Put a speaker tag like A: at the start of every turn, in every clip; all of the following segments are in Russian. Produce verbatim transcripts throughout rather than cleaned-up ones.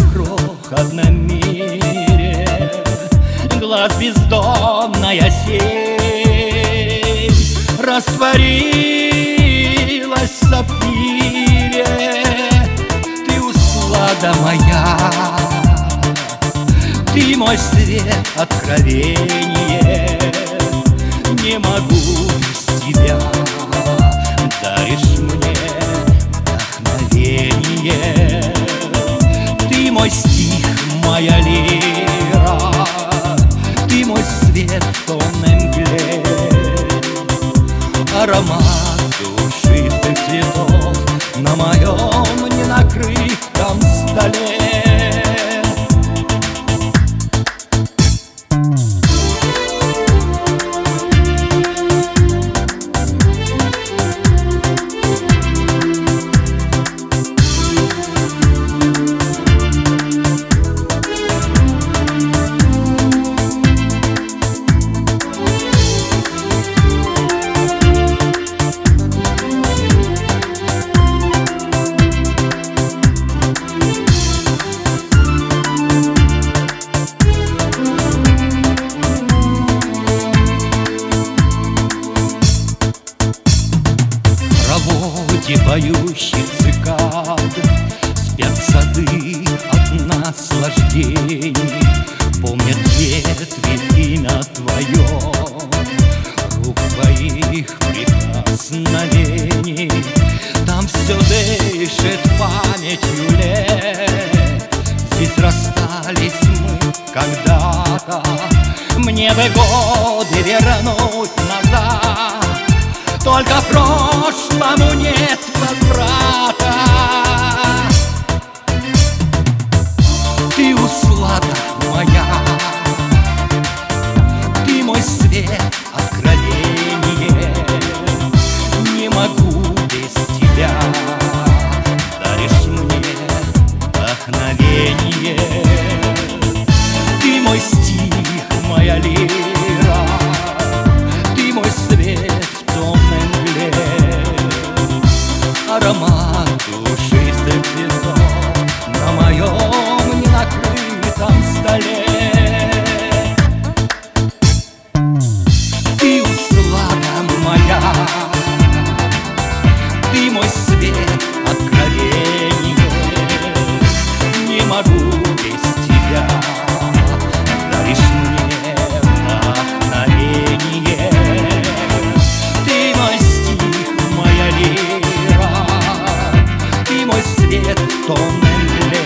A: крохотном мире глаз бездонная сеть растворилась в сапфире. Ты услада моя, ты мой свет, откровение. Не могу без тебя, даришь мне вдохновение. Ты мой стих, моя лира, ты мой свет в томной мгле. Аромат душистых цветов на моем ненакрытом столе. Поющих цикад спят сады от наслаждений, помнят ветви имя твое, рук твоих прикосновений. Там все дышит памятью лет, здесь расстались мы когда-то. Мне бы годы вернуть назад, только прошлому нет возврата. Ты услада моя, ты мой свет, откровение. Не могу без тебя, даришь мне вдохновение. Ты мой стих, моя лира, ты мой свет в томной мгле. Аромат душистых цветов на моем ненакрытом столе. Ты услада моя, ты мой свет, откровение. Не могу без тебя, даришь мне вдохновение. Ты мой стих, моя лира, ты мой свет в томной мгле.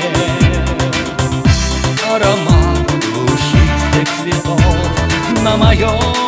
A: Аромат душистых цветов на моем